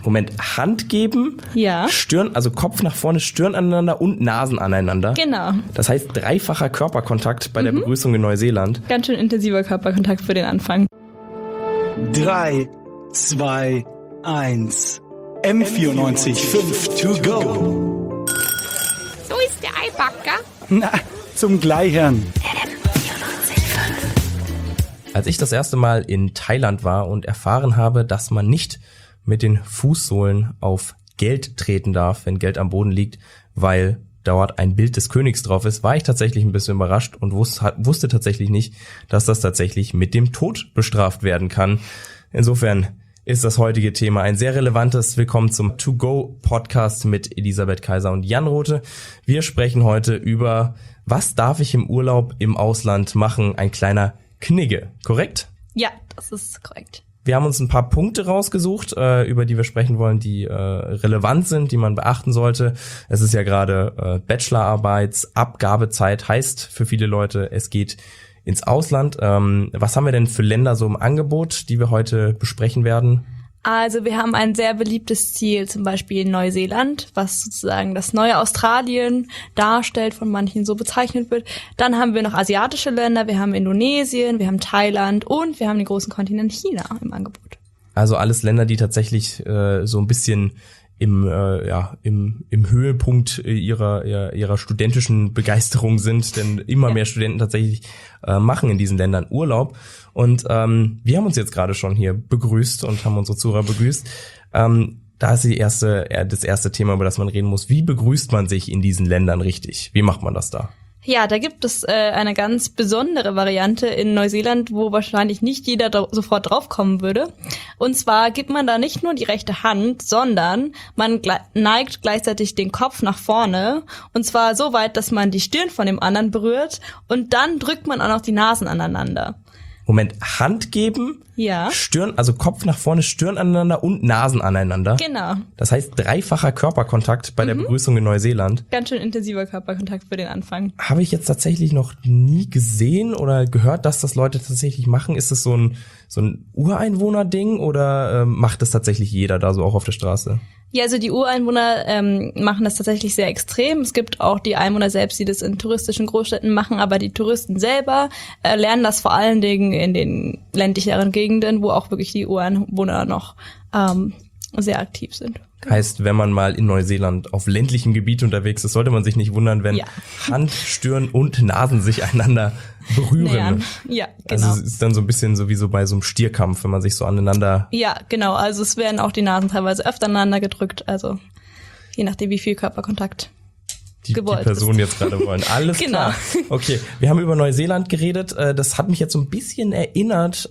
Moment, Hand geben, Ja. Stirn, also Kopf nach vorne, Stirn aneinander und Nasen aneinander. Genau. Das heißt dreifacher Körperkontakt bei der Begrüßung in Neuseeland. Ganz schön intensiver Körperkontakt für den Anfang. 3, 2, 1. M94.5 to go. So ist der Eibacker. Na, zum Gleichern. Als ich das erste Mal in Thailand war und erfahren habe, dass man nicht mit den Fußsohlen auf Geld treten darf, wenn Geld am Boden liegt, weil dort ein Bild des Königs drauf ist, war ich tatsächlich ein bisschen überrascht und wusste tatsächlich nicht, dass das tatsächlich mit dem Tod bestraft werden kann. Insofern ist das heutige Thema ein sehr relevantes. Willkommen zum To-Go-Podcast mit Elisabeth Kaiser und Jan Rothe. Wir sprechen heute über, was darf ich im Urlaub im Ausland machen? Ein kleiner Knigge, korrekt? Ja, das ist korrekt. Wir haben uns ein paar Punkte rausgesucht, über die wir sprechen wollen, die relevant sind, die man beachten sollte. Es ist ja gerade Bachelorarbeitsabgabezeit, heißt für viele Leute, es geht ins Ausland. Was haben wir denn für Länder so im Angebot, die wir heute besprechen werden? Also wir haben ein sehr beliebtes Ziel, zum Beispiel Neuseeland, was sozusagen das neue Australien darstellt, von manchen so bezeichnet wird. Dann haben wir noch asiatische Länder, wir haben Indonesien, wir haben Thailand und wir haben den großen Kontinent China im Angebot. Also alles Länder, die tatsächlich so ein bisschen im Höhepunkt ihrer studentischen Begeisterung sind, denn immer mehr Studenten tatsächlich machen in diesen Ländern Urlaub. Und wir haben uns jetzt gerade schon hier begrüßt und haben unsere Zuhörer begrüßt. Da ist das erste Thema, über das man reden muss. Wie begrüßt man sich in diesen Ländern richtig? Wie macht man das da? Ja, da gibt es eine ganz besondere Variante in Neuseeland, wo wahrscheinlich nicht jeder sofort draufkommen würde. Und zwar gibt man da nicht nur die rechte Hand, sondern man neigt gleichzeitig den Kopf nach vorne. Und zwar so weit, dass man die Stirn von dem anderen berührt. Und dann drückt man auch noch die Nasen aneinander. Moment, Hand geben, Ja. Stirn, also Kopf nach vorne, Stirn aneinander und Nasen aneinander. Genau. Das heißt dreifacher Körperkontakt bei der Begrüßung in Neuseeland. Ganz schön intensiver Körperkontakt für den Anfang. Habe ich jetzt tatsächlich noch nie gesehen oder gehört, dass das Leute tatsächlich machen. Ist das so ein Ureinwohner-Ding oder macht das tatsächlich jeder da so auch auf der Straße? Ja, also die Ureinwohner machen das tatsächlich sehr extrem. Es gibt auch die Einwohner selbst, die das in touristischen Großstädten machen, aber die Touristen selber lernen das vor allen Dingen in den ländlicheren Gegenden, wo auch wirklich die Ureinwohner noch sehr aktiv sind. Heißt, wenn man mal in Neuseeland auf ländlichem Gebiet unterwegs ist, sollte man sich nicht wundern, wenn Hand, Stirn und Nasen sich einander berühren. Ja, genau. Also es ist dann so ein bisschen sowieso bei so einem Stierkampf, wenn man sich so aneinander... Ja, genau. Also es werden auch die Nasen teilweise öfter aneinander gedrückt. Also je nachdem, wie viel Körperkontakt die Person jetzt gerade wollen. Alles klar. Okay, wir haben über Neuseeland geredet. Das hat mich jetzt so ein bisschen erinnert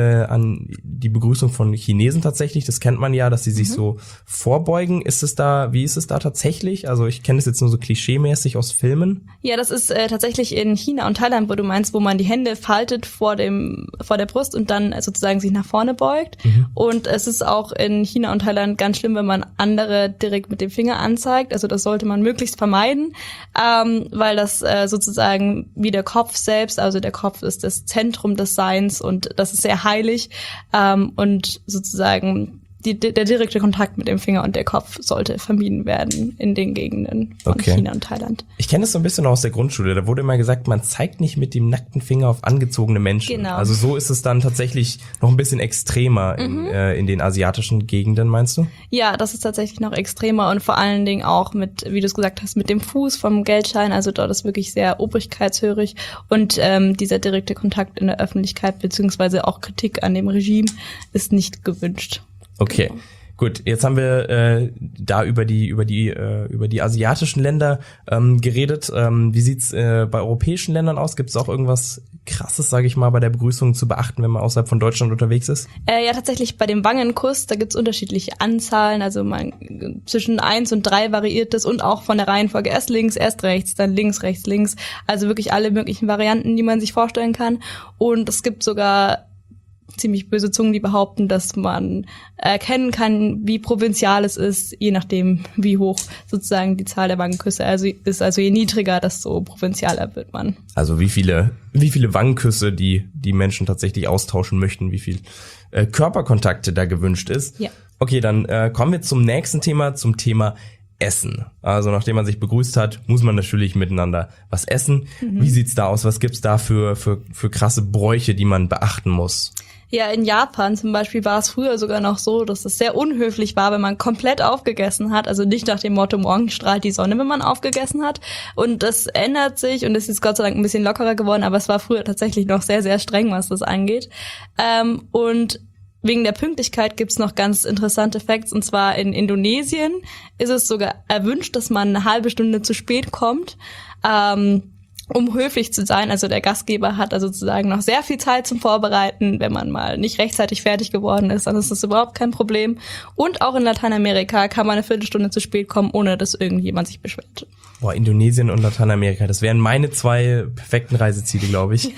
an die Begrüßung von Chinesen tatsächlich. Das kennt man ja, dass sie sich so vorbeugen. Wie ist es da tatsächlich? Also ich kenne es jetzt nur so klischeemäßig aus Filmen. Ja, das ist tatsächlich in China und Thailand, wo du meinst, wo man die Hände faltet vor der Brust und dann sozusagen sich nach vorne beugt. Und es ist auch in China und Thailand ganz schlimm, wenn man andere direkt mit dem Finger anzeigt. Also das sollte man möglichst vermeiden. Weil das sozusagen wie der Kopf selbst, also der Kopf ist das Zentrum des Seins und das ist sehr heilig und sozusagen der direkte Kontakt mit dem Finger und der Kopf sollte vermieden werden in den Gegenden von China und Thailand. Ich kenne das so ein bisschen aus der Grundschule. Da wurde immer gesagt, man zeigt nicht mit dem nackten Finger auf angezogene Menschen. Genau. Also so ist es dann tatsächlich noch ein bisschen extremer in den asiatischen Gegenden, meinst du? Ja, das ist tatsächlich noch extremer und vor allen Dingen auch mit, wie du es gesagt hast, mit dem Fuß vom Geldschein. Also dort ist wirklich sehr obrigkeitshörig und dieser direkte Kontakt in der Öffentlichkeit beziehungsweise auch Kritik an dem Regime ist nicht gewünscht. Okay, gut. Jetzt haben wir da über die asiatischen Länder geredet. Wie sieht's bei europäischen Ländern aus? Gibt es auch irgendwas Krasses, sage ich mal, bei der Begrüßung zu beachten, wenn man außerhalb von Deutschland unterwegs ist? Ja, tatsächlich bei dem Wangenkuss, da gibt's unterschiedliche Anzahlen. Also zwischen 1 und 3 variiert das und auch von der Reihenfolge erst links, erst rechts, dann links, rechts, links. Also wirklich alle möglichen Varianten, die man sich vorstellen kann. Und es gibt sogar ziemlich böse Zungen, die behaupten, dass man erkennen kann, wie provinzial es ist, je nachdem, wie hoch sozusagen die Zahl der Wangenküsse ist. Also je niedriger, desto provinzialer wird man. Also wie viele Wangenküsse die Menschen tatsächlich austauschen möchten, wie viel Körperkontakte da gewünscht ist. Ja. Okay, dann kommen wir zum nächsten Thema, zum Thema Essen. Also nachdem man sich begrüßt hat, muss man natürlich miteinander was essen. Wie sieht's da aus? Was gibt's da für krasse Bräuche, die man beachten muss? Ja, in Japan zum Beispiel war es früher sogar noch so, dass es sehr unhöflich war, wenn man komplett aufgegessen hat. Also nicht nach dem Motto, morgen strahlt die Sonne, wenn man aufgegessen hat. Und das ändert sich und es ist Gott sei Dank ein bisschen lockerer geworden, aber es war früher tatsächlich noch sehr, sehr streng, was das angeht. Und wegen der Pünktlichkeit gibt's noch ganz interessante Facts, und zwar in Indonesien ist es sogar erwünscht, dass man eine halbe Stunde zu spät kommt, um höflich zu sein. Also der Gastgeber hat also sozusagen noch sehr viel Zeit zum Vorbereiten. Wenn man mal nicht rechtzeitig fertig geworden ist, dann ist das überhaupt kein Problem. Und auch in Lateinamerika kann man eine Viertelstunde zu spät kommen, ohne dass irgendjemand sich beschwert. Boah, Indonesien und Lateinamerika, das wären meine 2 perfekten Reiseziele, glaube ich.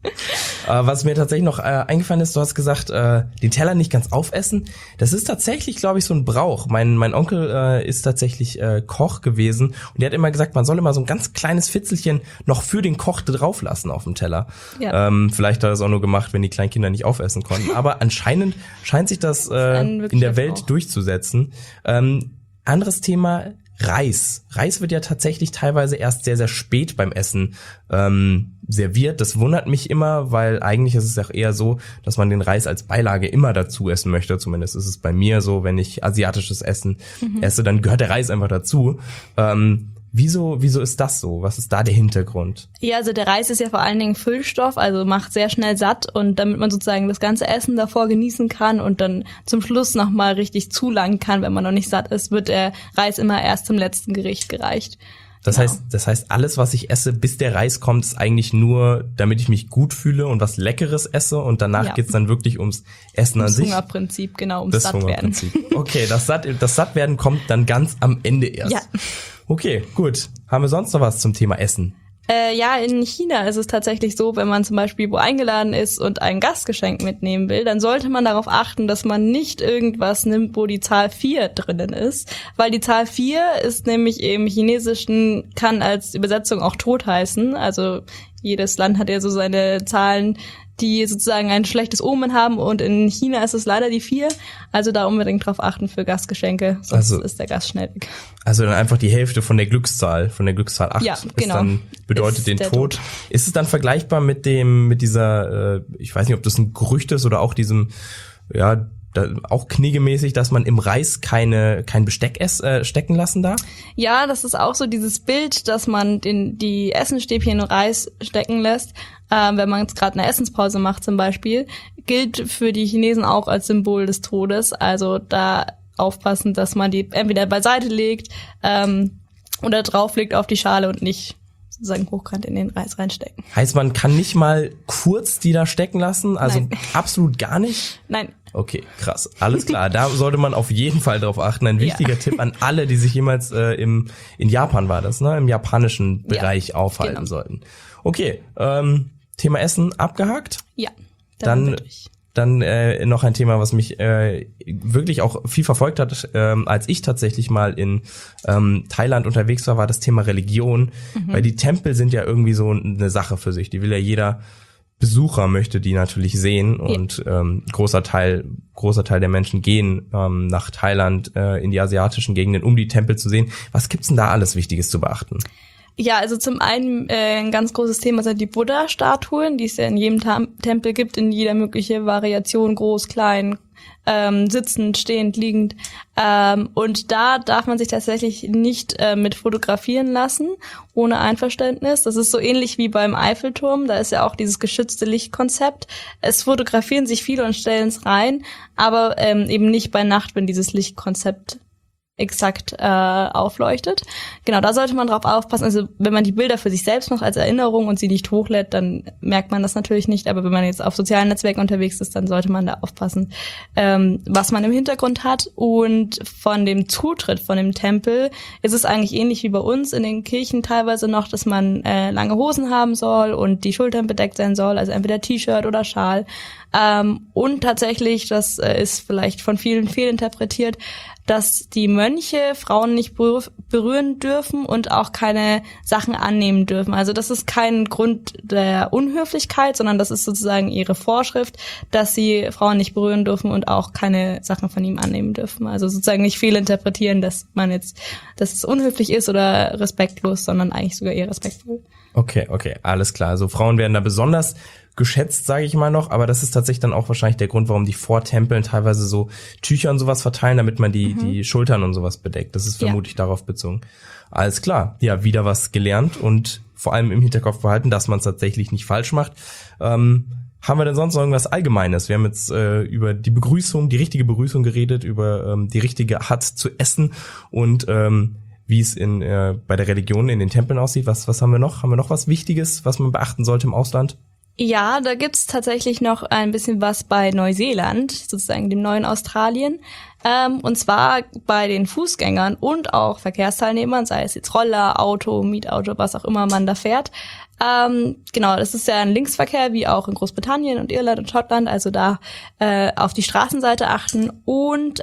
Was mir tatsächlich noch eingefallen ist, du hast gesagt, den Teller nicht ganz aufessen. Das ist tatsächlich, glaube ich, so ein Brauch. Mein Onkel ist tatsächlich Koch gewesen und der hat immer gesagt, man soll immer so ein ganz kleines Fitzelchen noch für den Koch drauf lassen auf dem Teller. Ja. Vielleicht hat er es auch nur gemacht, wenn die Kleinkinder nicht aufessen konnten. Aber anscheinend scheint sich das in der Welt durchzusetzen. Anderes Thema, Reis. Reis wird ja tatsächlich teilweise erst sehr, sehr spät beim Essen serviert. Das wundert mich immer, weil eigentlich ist es auch eher so, dass man den Reis als Beilage immer dazu essen möchte. Zumindest ist es bei mir so, wenn ich asiatisches Essen esse, dann gehört der Reis einfach dazu. Wieso ist das so? Was ist da der Hintergrund? Ja, also der Reis ist ja vor allen Dingen Füllstoff, also macht sehr schnell satt, und damit man sozusagen das ganze Essen davor genießen kann und dann zum Schluss nochmal richtig zulangen kann, wenn man noch nicht satt ist, wird der Reis immer erst zum letzten Gericht gereicht. Das heißt, alles, was ich esse, bis der Reis kommt, ist eigentlich nur, damit ich mich gut fühle und was Leckeres esse, und danach geht's dann wirklich ums Essen an sich. Das Hungerprinzip, genau, ums Sattwerden. Okay, das Sattwerden kommt dann ganz am Ende erst. Ja. Okay, gut. Haben wir sonst noch was zum Thema Essen? Ja, in China ist es tatsächlich so, wenn man zum Beispiel wo eingeladen ist und ein Gastgeschenk mitnehmen will, dann sollte man darauf achten, dass man nicht irgendwas nimmt, wo die Zahl 4 drinnen ist, weil die Zahl 4 ist nämlich im Chinesischen, kann als Übersetzung auch Tod heißen. Also jedes Land hat ja so seine Zahlen, die sozusagen ein schlechtes Omen haben, und in China ist es leider die 4. Also da unbedingt drauf achten für Gastgeschenke, sonst ist der Gast schnell weg. Also dann einfach die Hälfte von der Glückszahl 8 ja, ist genau. Dann bedeutet ist den Tod. Ist es dann vergleichbar mit dieser, ich weiß nicht, ob das ein Gerücht ist oder auch diesem, ja, auch kniegemäßig, dass man im Reis kein Besteck stecken lassen darf? Ja, das ist auch so dieses Bild, dass man die Essenstäbchen in Reis stecken lässt, wenn man jetzt gerade eine Essenspause macht zum Beispiel, gilt für die Chinesen auch als Symbol des Todes. Also da aufpassen, dass man die entweder beiseite legt oder drauflegt auf die Schale und nicht sozusagen hochkant in den Reis reinstecken. Heißt, man kann nicht mal kurz die da stecken lassen? Also Nein. Absolut gar nicht? Nein. Okay, krass. Alles klar. Da sollte man auf jeden Fall drauf achten. Ein wichtiger Tipp an alle, die sich jemals in Japan war das, ne? Im japanischen Bereich aufhalten sollten. Okay, Thema Essen abgehakt. Ja. Dann noch ein Thema, was mich wirklich auch viel verfolgt hat, als ich tatsächlich mal in Thailand unterwegs war das Thema Religion. Weil die Tempel sind ja irgendwie so eine Sache für sich. Die will ja jeder Besucher möchte die natürlich sehen, und großer Teil der Menschen gehen nach Thailand in die asiatischen Gegenden, um die Tempel zu sehen. Was gibt's denn da alles Wichtiges zu beachten? Ja, also zum einen ein ganz großes Thema sind die Buddha-Statuen, die es ja in jedem Tempel gibt, in jeder mögliche Variation, groß, klein, sitzend, stehend, liegend. Und da darf man sich tatsächlich nicht mit fotografieren lassen, ohne Einverständnis. Das ist so ähnlich wie beim Eiffelturm, da ist ja auch dieses geschützte Lichtkonzept. Es fotografieren sich viele und stellen es rein, aber eben nicht bei Nacht, wenn dieses Lichtkonzept exakt aufleuchtet. Genau, da sollte man drauf aufpassen. Also wenn man die Bilder für sich selbst macht als Erinnerung und sie nicht hochlädt, dann merkt man das natürlich nicht. Aber wenn man jetzt auf sozialen Netzwerken unterwegs ist, dann sollte man da aufpassen, was man im Hintergrund hat. Und von dem Zutritt von dem Tempel ist es eigentlich ähnlich wie bei uns in den Kirchen teilweise noch, dass man lange Hosen haben soll und die Schultern bedeckt sein soll, also entweder T-Shirt oder Schal. Und tatsächlich, das ist vielleicht von vielen fehlinterpretiert, dass die Mönche Frauen nicht berühren dürfen und auch keine Sachen annehmen dürfen. Also das ist kein Grund der Unhöflichkeit, sondern das ist sozusagen ihre Vorschrift, dass sie Frauen nicht berühren dürfen und auch keine Sachen von ihm annehmen dürfen. Also sozusagen nicht fehlinterpretieren, dass es unhöflich ist oder respektlos, sondern eigentlich sogar eher respektvoll. Okay, alles klar. Also Frauen werden da besonders geschätzt, sage ich mal noch, aber das ist tatsächlich dann auch wahrscheinlich der Grund, warum die vor Tempeln teilweise so Tücher und sowas verteilen, damit man die Schultern und sowas bedeckt. Das ist vermutlich darauf bezogen. Alles klar. Ja, wieder was gelernt und vor allem im Hinterkopf behalten, dass man es tatsächlich nicht falsch macht. Haben wir denn sonst noch irgendwas Allgemeines? Wir haben jetzt über die Begrüßung, die richtige Begrüßung geredet, über die richtige Art zu essen und wie es bei der Religion in den Tempeln aussieht. Was haben wir noch? Haben wir noch was Wichtiges, was man beachten sollte im Ausland? Ja, da gibt's tatsächlich noch ein bisschen was bei Neuseeland, sozusagen dem neuen Australien. Und zwar bei den Fußgängern und auch Verkehrsteilnehmern, sei es jetzt Roller, Auto, Mietauto, was auch immer man da fährt. Genau, das ist ja ein Linksverkehr, wie auch in Großbritannien und Irland und Schottland, also da auf die Straßenseite achten und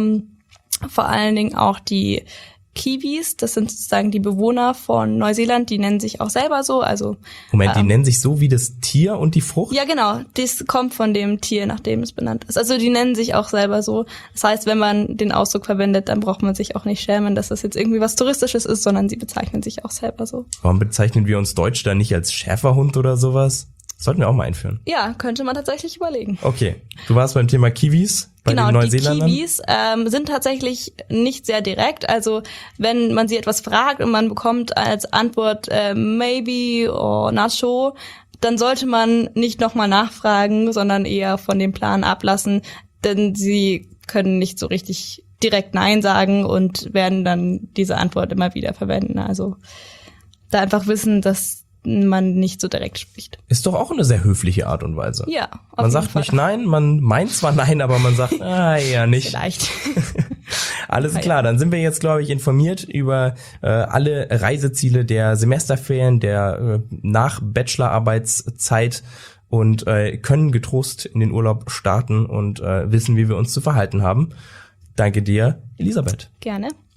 vor allen Dingen auch die Kiwis, das sind sozusagen die Bewohner von Neuseeland, die nennen sich auch selber so, also Moment, die nennen sich so wie das Tier und die Frucht? Ja, genau, das kommt von dem Tier, nach dem es benannt ist. Also die nennen sich auch selber so. Das heißt, wenn man den Ausdruck verwendet, dann braucht man sich auch nicht schämen, dass das jetzt irgendwie was Touristisches ist, sondern sie bezeichnen sich auch selber so. Warum bezeichnen wir uns Deutsch dann nicht als Schäferhund oder sowas? Das sollten wir auch mal einführen. Ja, könnte man tatsächlich überlegen. Okay, du warst beim Thema Kiwis. Bei den Neuseeländern? Die Kiwis sind tatsächlich nicht sehr direkt. Also wenn man sie etwas fragt und man bekommt als Antwort maybe or not sure, dann sollte man nicht nochmal nachfragen, sondern eher von dem Plan ablassen, denn sie können nicht so richtig direkt Nein sagen und werden dann diese Antwort immer wieder verwenden. Also da einfach wissen, dass man nicht so direkt spricht. Ist doch auch eine sehr höfliche Art und Weise. Ja, auf Man sagt jeden nicht nein, man meint zwar nein, aber man sagt, ja nicht. Vielleicht. Alles klar, dann sind wir jetzt, glaube ich, informiert über alle Reiseziele der Semesterferien, der Nach-Bachelorarbeitszeit und können getrost in den Urlaub starten und wissen, wie wir uns zu verhalten haben. Danke dir, Elisabeth. Gerne.